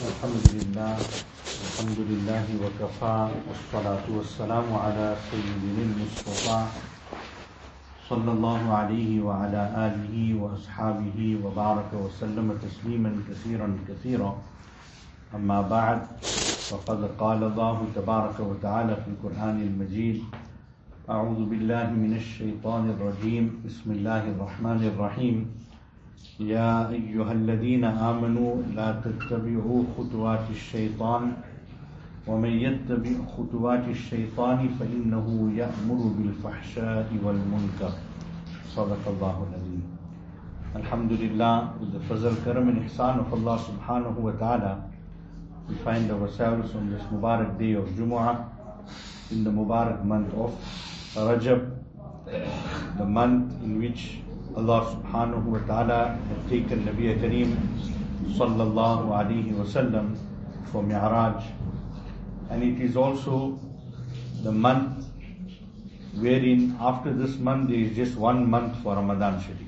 الحمد لله وكفى والصلاة والسلام على سيدنا المصطفى صلى الله عليه وعلى آله وأصحابه وبارك وسلم تسليما كثيرا أما بعد فقد قال الله تبارك وتعالى في القرآن المجيد أعوذ بالله من الشيطان الرجيم بسم الله الرحمن الرحيم يا أيها الذين آمنوا لا تتبعوا خطوات الشيطان ومن يتبع خطوات الشيطان فإنه يأمر بالفحشاء والمنكر صدق الله العظيم. Alhamdulillah, with the fazl, karam and ihsan of Allah subhanahu wa ta'ala, we find ourselves on this Mubarak day of Jumu'ah in the Mubarak month of Rajab, the month in which Allah subhanahu wa ta'ala had taken Nabi Kareem sallallahu alayhi wa sallam for Mi'raj, and it is also the month wherein after this month there is just 1 month for Ramadan Sharif.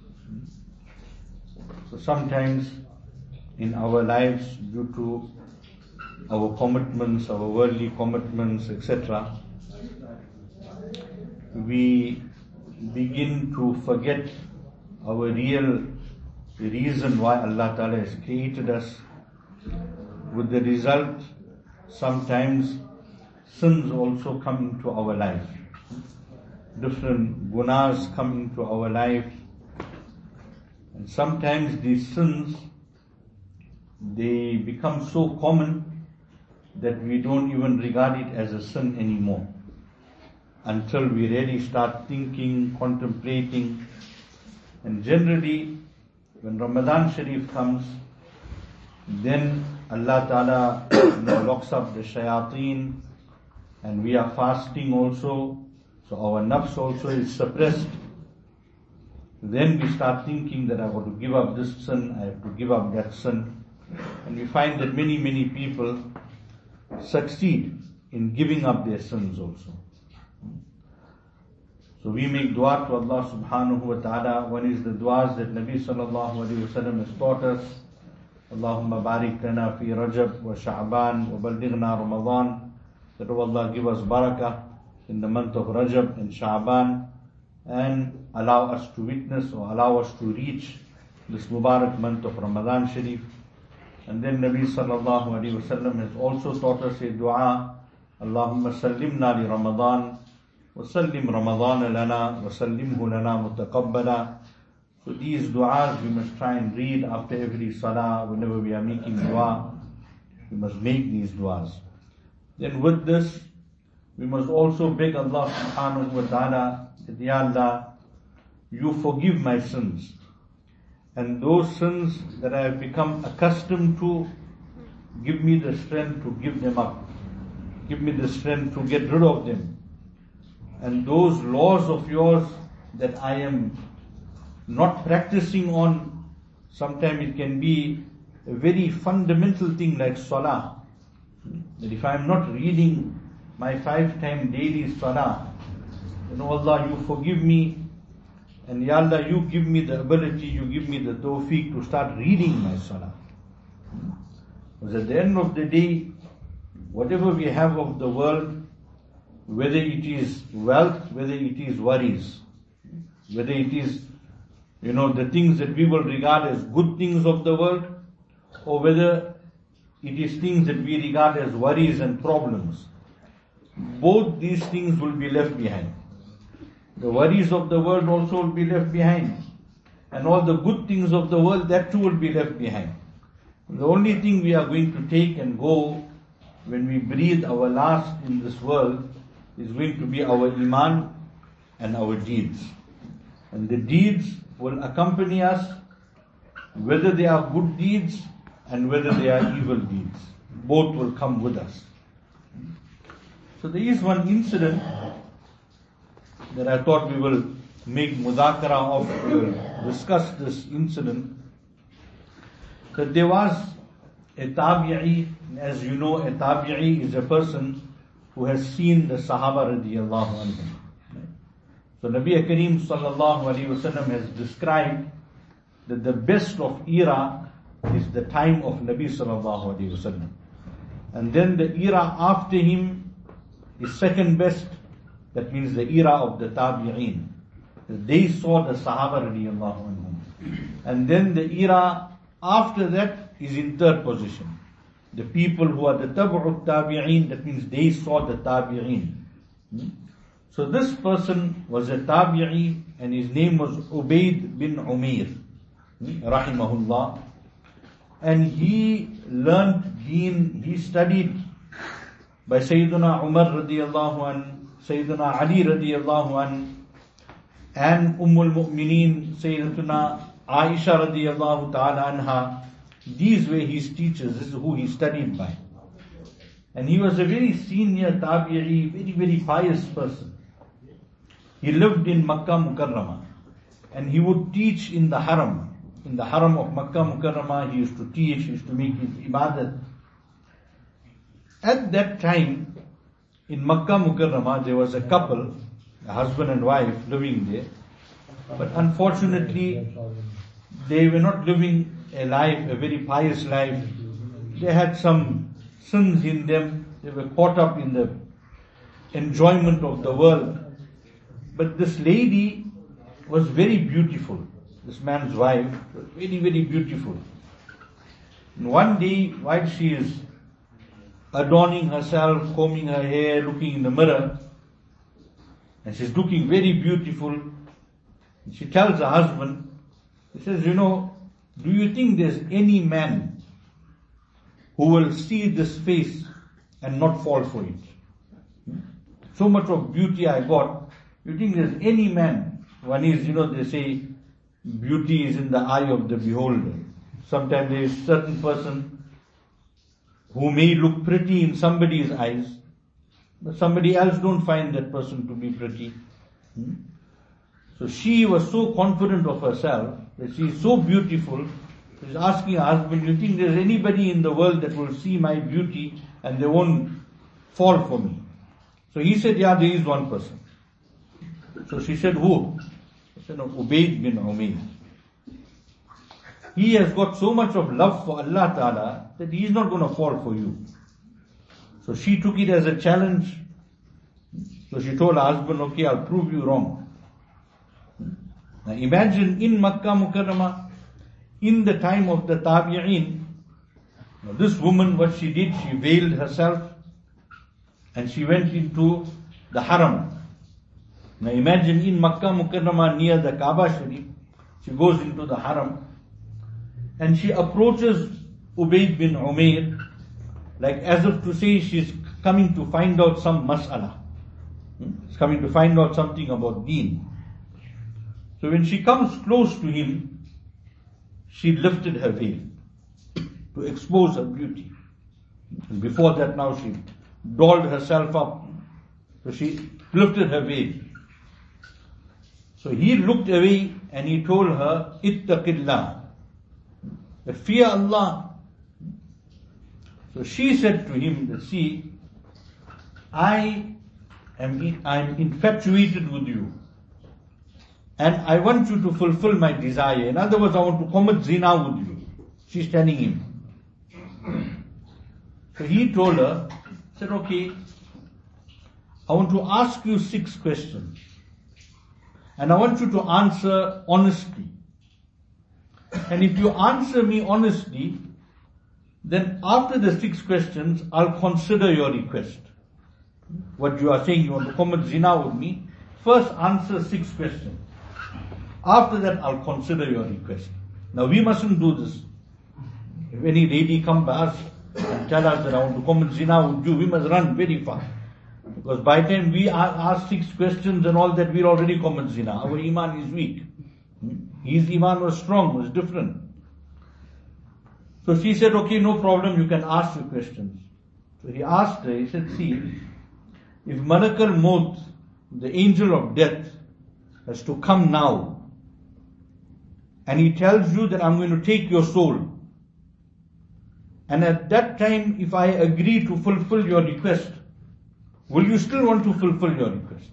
So sometimes in our lives, due to our commitments, our worldly commitments, etc., we begin to forget our real reason why Allah Ta'ala has created us. With the result, sometimes sins also come into our life. Different gunas come into our life. And sometimes these sins, they become so common that we don't even regard it as a sin anymore, until we really start thinking, contemplating. And generally, when Ramadan Sharif comes, then Allah Ta'ala locks up the shayateen, and we are fasting also, so our nafs also is suppressed. Then we start thinking that I have to give up this sin, I have to give up that sin. And we find that many people succeed in giving up their sins also. So we make dua to Allah subhanahu wa ta'ala. One is the duas that Nabi sallallahu alayhi wa sallam has taught us. Allahumma barik lana fi Rajab wa Sha'ban wa ballighna Ramadan. That Allah give us barakah in the month of Rajab and Sha'ban, and allow us to witness or allow us to reach this Mubarak month of Ramadan Sharif. And then Nabi sallallahu alayhi wa sallam has also taught us a dua. Allahumma sallimna li Ramadan وَسَلِّمْ رَمَضَانَ لَنَا وَسَلِّمْهُ لَنَا مُتَقَبَّلًا. So these du'as we must try and read after every salah. Whenever we are making dua, we must make these du'as. Then with this, we must also beg Allah subhanahu wa ta'ala that, Ya Allah, you forgive my sins. And those sins that I have become accustomed to, give me the strength to give them up. Give me the strength to get rid of them. And those laws of yours that I am not practicing on, sometimes it can be a very fundamental thing like salah. That if I am not reading my 5-time daily salah, then Allah, you forgive me, and Ya Allah, you give me the ability, you give me the tawfiq to start reading my salah. Because at the end of the day, whatever we have of the world, whether it is wealth, whether it is worries, whether it is, the things that we will regard as good things of the world, or whether it is things that we regard as worries and problems, both these things will be left behind. The worries of the world also will be left behind, and all the good things of the world, that too will be left behind. The only thing we are going to take and go when we breathe our last in this world is going to be our iman and our deeds. And the deeds will accompany us, whether they are good deeds and whether they are evil deeds. Both will come with us. So there is one incident that I thought we will make mudhakara of, we will discuss this incident. That there was a tabi'i, as you know, a tabi'i is a person who has seen the Sahaba radiyallahu anhum. So Nabi Kareem sallallahu alayhi wa sallam has described that the best of era is the time of Nabi sallallahu alaihi wasallam. And then the era after him is second best. That means the era of the tabi'een. They saw the Sahaba radiyallahu anhum. And then the era after that is in third position. The people who are the tabu'ut tabi'een, that means they saw the tabi'een. So this person was a tabi'i and his name was Ubayd bin Umair, rahimahullah. And he learned deen, he studied by Sayyidina Umar radiyallahu an, Sayyidina Ali radiyallahu an, and Ummul Mu'mineen, Sayyidina Aisha radiyallahu ta'ala anha. These were his teachers, this is who he studied by. And he was a very senior tabi'i, very, very pious person. He lived in Makkah Mukarramah and he would teach in the Haram. In the Haram of Makkah Mukarramah, he used to teach, he used to make his ibadat. At that time, in Makkah Mukarramah, there was a couple, a husband and wife, living there. But unfortunately, they were not living a life, a very pious life. They had some sins in them. They were caught up in the enjoyment of the world. But this lady was very beautiful. This man's wife was very, very beautiful. And one day, while she is adorning herself, combing her hair, looking in the mirror, and she's looking very beautiful, she tells her husband, she says, do you think there's any man who will see this face and not fall for it? So much of beauty I got. You think there's any man? One is, they say, beauty is in the eye of the beholder. Sometimes there is a certain person who may look pretty in somebody's eyes, but somebody else don't find that person to be pretty. So she was so confident of herself that she is so beautiful. She's asking her husband, you think there's anybody in the world that will see my beauty and they won't fall for me? So he said, yeah, there is one person. So she said, who? He said, no, Ubayd bin Umair. He has got so much of love for Allah Ta'ala that he is not going to fall for you. So she took it as a challenge. So she told her husband, okay, I'll prove you wrong. Now imagine in Makkah Mukarramah, in the time of the Tabi'een, this woman, what she did, she veiled herself and she went into the Haram. Now imagine in Makkah Mukarramah near the Kaaba Sharif, she goes into the Haram and she approaches Ubayd bin Umair like as if to say she's coming to find out some mas'ala. She's coming to find out something about deen. So when she comes close to him, she lifted her veil to expose her beauty. And before that now she dolled herself up. So she lifted her veil. So he looked away and he told her, Ittaqillah, fear Allah. So she said to him that, see, I'm infatuated with you. And I want you to fulfill my desire. In other words, I want to commit zina with you. She's telling him. So he told her, said, okay, I want to ask you 6 questions. And I want you to answer honestly. And if you answer me honestly, then after the 6 questions, I'll consider your request. What you are saying, you want to commit zina with me, first answer 6 questions. After that, I'll consider your request. Now we mustn't do this. If any lady comes to us and tell us that I want to commit zina with you, we must run very fast. Because by the time we ask 6 questions and all that, we're already commit zina. Our iman is weak. His iman was strong, was different. So she said, okay, no problem, you can ask your questions. So he asked her, he said, see, if Malakal Maut, the angel of death, has to come now, and he tells you that I'm going to take your soul, and at that time, if I agree to fulfill your request, will you still want to fulfill your request?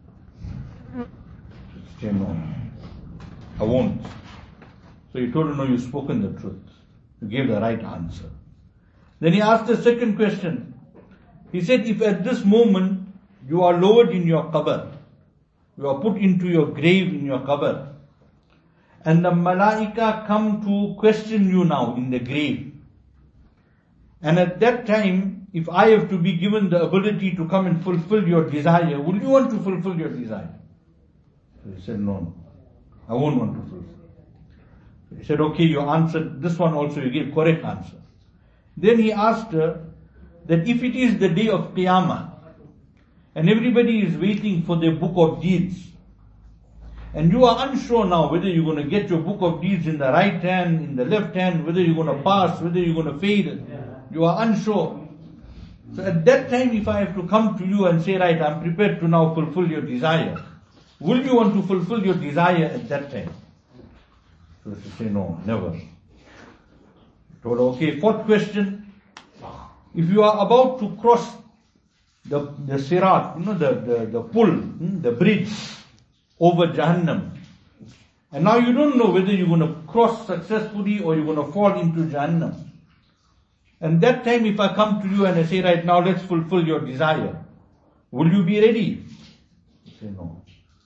She said, no, I won't. So he told her, no, you've spoken the truth. You gave the right answer. Then he asked the second question. He said, if at this moment you are lowered in your qabr, you are put into your grave in your qabr, and the malaika come to question you now in the grave. And at that time, if I have to be given the ability to come and fulfill your desire, will you want to fulfill your desire? So he said, no, I won't want to fulfill. He said, okay, you answered this one also, you gave correct answer. Then he asked her that if it is the day of Qiyamah, and everybody is waiting for their book of deeds, and you are unsure now whether you're going to get your book of deeds in the right hand, in the left hand, whether you're going to pass, whether you're going to fail, you are unsure. So at that time, if I have to come to you and say, right, I'm prepared to now fulfill your desire, will you want to fulfill your desire at that time? So she said, no, never. He told her, okay, fourth question. If you are about to cross the sirat, the pull, the bridge over Jahannam, and now you don't know whether you're going to cross successfully or you're going to fall into Jahannam. And that time if I come to you and I say, right now let's fulfill your desire, will you be ready? You say, no.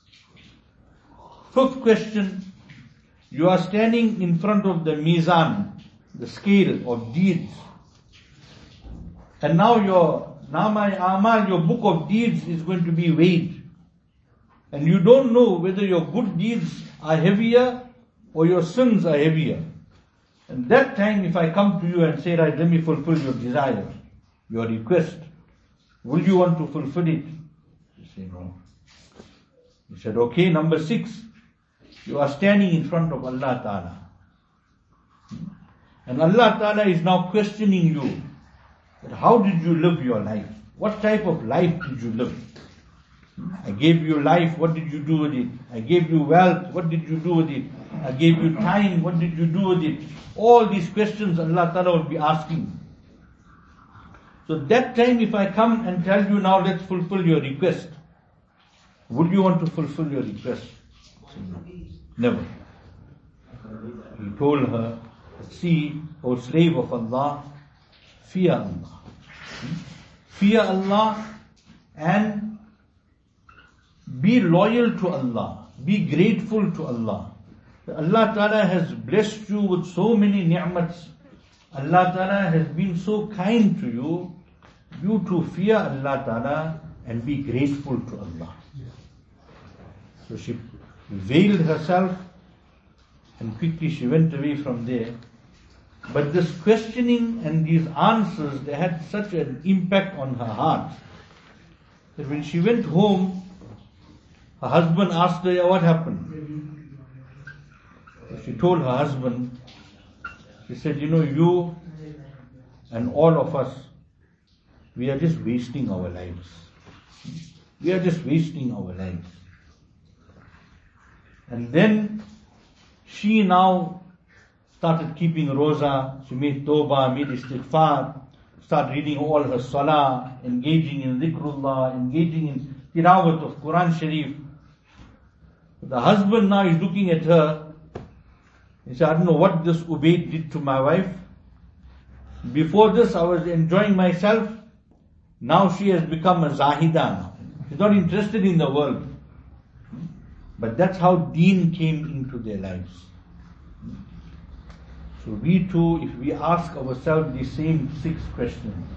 Fifth question. You are standing in front of the mizan, the scale of deeds. And now your Nama-i-Amal, your book of deeds is going to be weighed. And you don't know whether your good deeds are heavier or your sins are heavier. And that time if I come to you and say, right, let me fulfill your desire, your request, will you want to fulfill it? You say, no. He said, okay, number 6. You are standing in front of Allah Ta'ala. And Allah Ta'ala is now questioning you. That how did you live your life? What type of life did you live? I gave you life, what did you do with it? I gave you wealth, what did you do with it? I gave you time, what did you do with it? All these questions Allah Ta'ala will be asking. So that time if I come and tell you now let's fulfill your request, would you want to fulfill your request? No. Never. He told her, see, O slave of Allah, fear Allah. Fear Allah and be loyal to Allah. Be grateful to Allah. Allah Ta'ala has blessed you with so many ni'mats. Allah Ta'ala has been so kind to you. You to fear Allah Ta'ala and be grateful to Allah. So she veiled herself and quickly she went away from there. But this questioning and these answers, they had such an impact on her heart that when she went home, her husband asked her, what happened? So she told her husband, she said, you and all of us, we are just wasting our lives. We are just wasting our lives. And then she now started keeping roza, she made tawbah, made istighfar, started reading all her salah, engaging in dhikrullah, engaging in tilawat of Quran Sharif. The husband now is looking at her. He said, I don't know what this Ubayd did to my wife. Before this I was enjoying myself. Now she has become a zahida now. She's not interested in the world. But that's how deen came into their lives. So we too, if we ask ourselves the same 6 questions,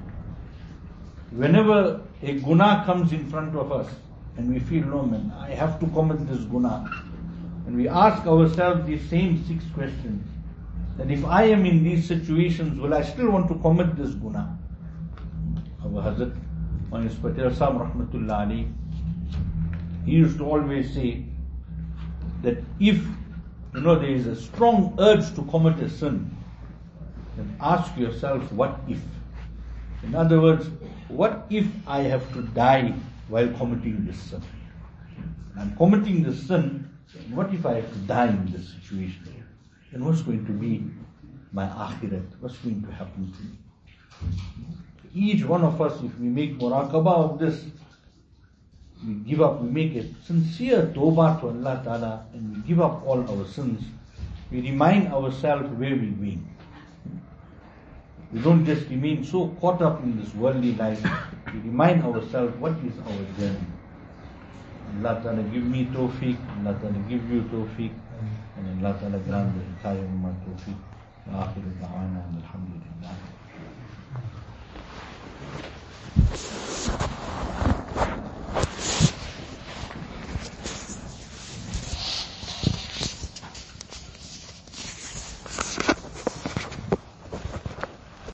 whenever a guna comes in front of us and we feel, no man, I have to commit this guna, and we ask ourselves the same 6 questions, that if I am in these situations, will I still want to commit this guna? Our Hazrat Manis Patel Sahib Rahmatullah Ali, he used to always say that if there is a strong urge to commit a sin, then ask yourself, what if? In other words, what if I have to die while committing this sin? I'm committing this sin, what if I have to die in this situation? Then what's going to be my akhirat? What's going to happen to me? Each one of us, if we make muraqabah of this, we give up, we make a sincere tawbah to Allah Ta'ala and we give up all our sins. We remind ourselves where we're going. We don't just remain so caught up in this worldly life. We remind ourselves, what is our journey? Allah Ta'ala give me tawfiq, Allah Ta'ala give you tawfiq, and Allah Ta'ala grant the entire ummah tawfiq. Wa akhiru da'wana alhamdulillah.